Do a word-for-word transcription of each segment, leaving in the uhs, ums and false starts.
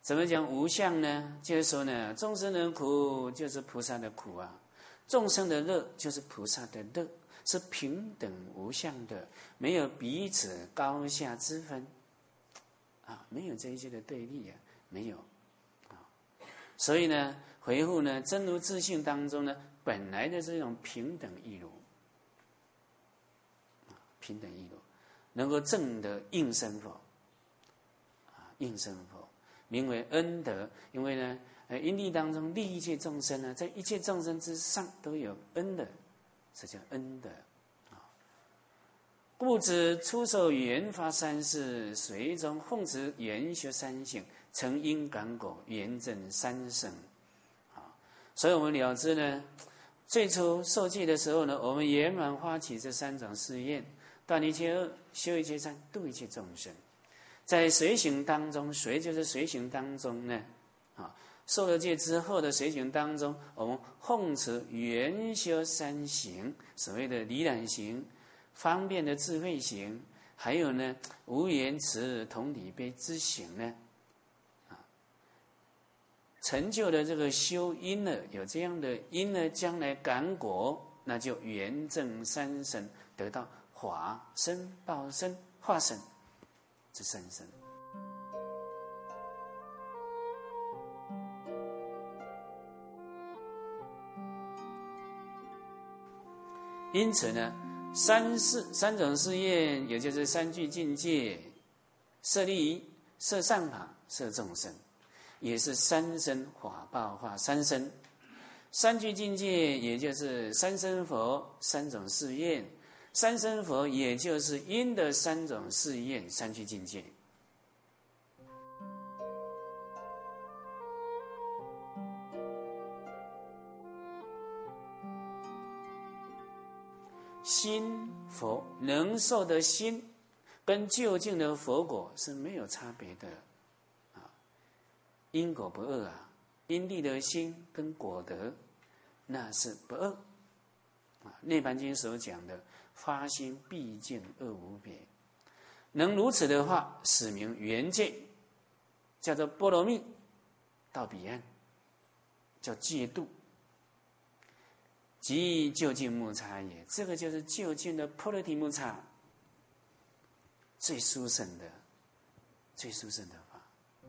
怎么讲无相呢？就是说呢，众生的苦就是菩萨的苦啊，众生的乐就是菩萨的乐，是平等无相的，没有彼此高下之分啊，没有这一些的对立啊，没有啊。所以呢，回复呢，真如自性当中呢，本来的这种平等一如，平等一如，能够证得应身佛啊，应身佛。名为恩德，因为呢，呃，因地当中利一切众生呢，在一切众生之上都有恩的，这叫恩德啊。故知出手缘发三世，随中奉持缘修三性，成因感果，缘证三生啊。所以我们了知呢，最初受戒的时候呢，我们圆满发起这三种誓愿：断一切恶，修一切善，度一切众生。在随行当中，随就是随行当中呢，啊，受了戒之后的随行当中，我们奉持圆修三行，所谓的离染行、方便的智慧行，还有呢无缘慈同体悲之行呢，啊，成就的这个修因呢，有这样的因呢，将来感果，那就圆证三生，得到法身、报身、化身。这三生，因此呢，三世三种誓愿，也就是三句境界：摄利益、摄善法、摄众生，也是三生法报化三生。三句境界，也就是三生佛三种誓愿。三生佛也就是因的三种誓愿，三句境界。心佛能受的心，跟究竟的佛果是没有差别的啊，因果不二啊，因地的心跟果德那是不二啊。涅槃经所讲的。发心毕竟二无别，能如此的话，使名圆戒，叫做波罗蜜，到彼岸叫戒度，即究竟木叉也。这个就是究竟的波罗提木叉，最殊胜的、最殊胜的法。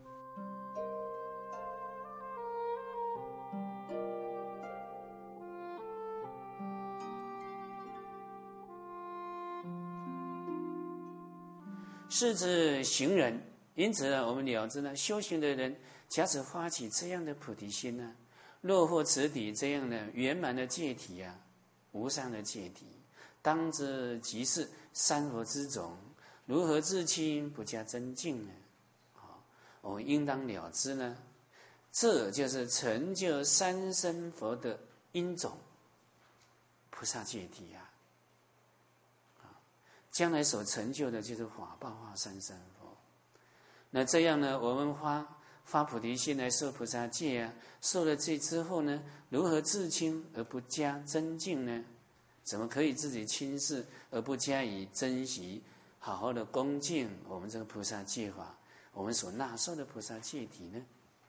是指行人，因此呢，我们了知呢，修行的人，假使发起这样的菩提心呢，若获此体这样的圆满的戒体啊，无上的戒体，当知即是三佛之种，如何自清不加增进呢？啊，我们应当了知呢，这就是成就三生佛的因种，菩萨戒体啊。将来所成就的就是法报化三生佛。那这样呢，我们发发菩提心来受菩萨戒啊，受了戒之后呢，如何自清而不加增进呢？怎么可以自己轻视而不加以珍惜，好好的恭敬我们这个菩萨戒法，我们所纳受的菩萨戒体呢？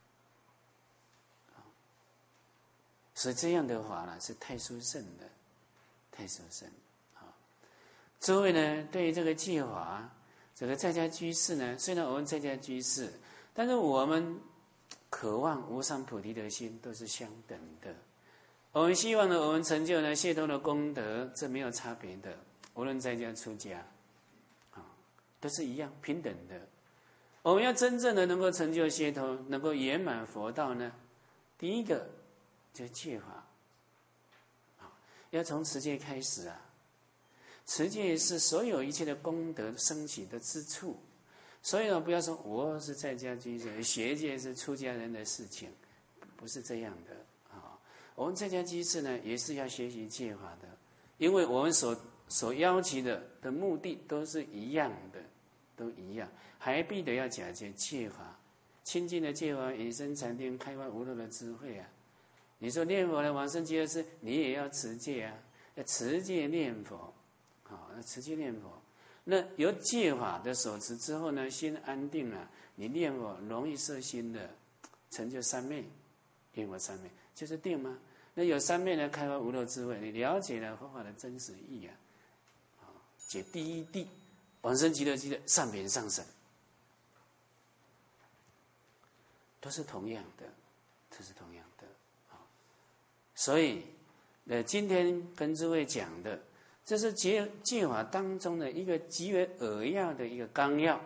所以这样的话呢，是太殊胜的，太殊胜。诸位呢，对于这个戒法，这个在家居士呢，虽然我们在家居士，但是我们渴望无上菩提的心都是相等的。我们希望呢，我们成就呢解脱的功德，这没有差别的，无论在家出家，啊，都是一样平等的。我们要真正的能够成就解脱，能够圆满佛道呢，第一个就是戒法，啊，要从持戒开始啊。持戒是所有一切的功德升起的之处，所以呢，不要说我是在家居士，学戒是出家人的事情，不是这样的啊。我们在家居士呢，也是要学习戒法的，因为我们所所要求的的目的都是一样的，都一样，还必得要假借戒法，清净的戒法，引生禅定，开发无漏的智慧啊。你说念佛的往生极乐世，你也要持戒啊，要持戒念佛。好，持戒念佛， 那有戒法的手持之后呢，心安定了，你念佛容易摄心的，成就三昧，念佛三昧就是定吗？那有三昧呢，开发无漏智慧，你了解了佛法的真实意义啊，啊，解第一地，往生极乐极乐，上品上神，都是同样的，都是同样的啊。所以，呃，今天跟诸位讲的，这是戒戒法当中的一个极为扼要的一个纲要，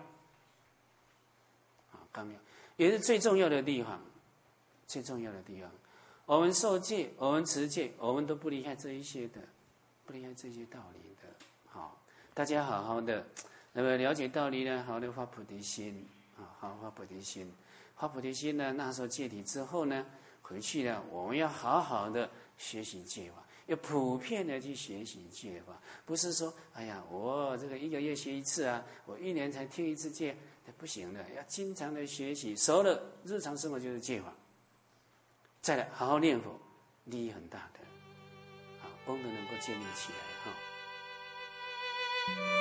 啊，纲要也是最重要的地方，最重要的地方。我们受戒，我们持戒，我们都不离开这一些的，不离开这些道理的。好，大家好好的，那么了解道理呢，好好的发菩提心啊，好好发菩提心，发菩提心呢，那时候戒体之后呢，回去呢，我们要好好的学习戒法，要普遍的去学习戒法，不是说，哎呀，我这个一个月学一次啊，我一年才听一次戒，那不行的，要经常的学习，熟了，日常生活就是戒法。再来好好念佛，利益很大的，好功德能够建立起来哈。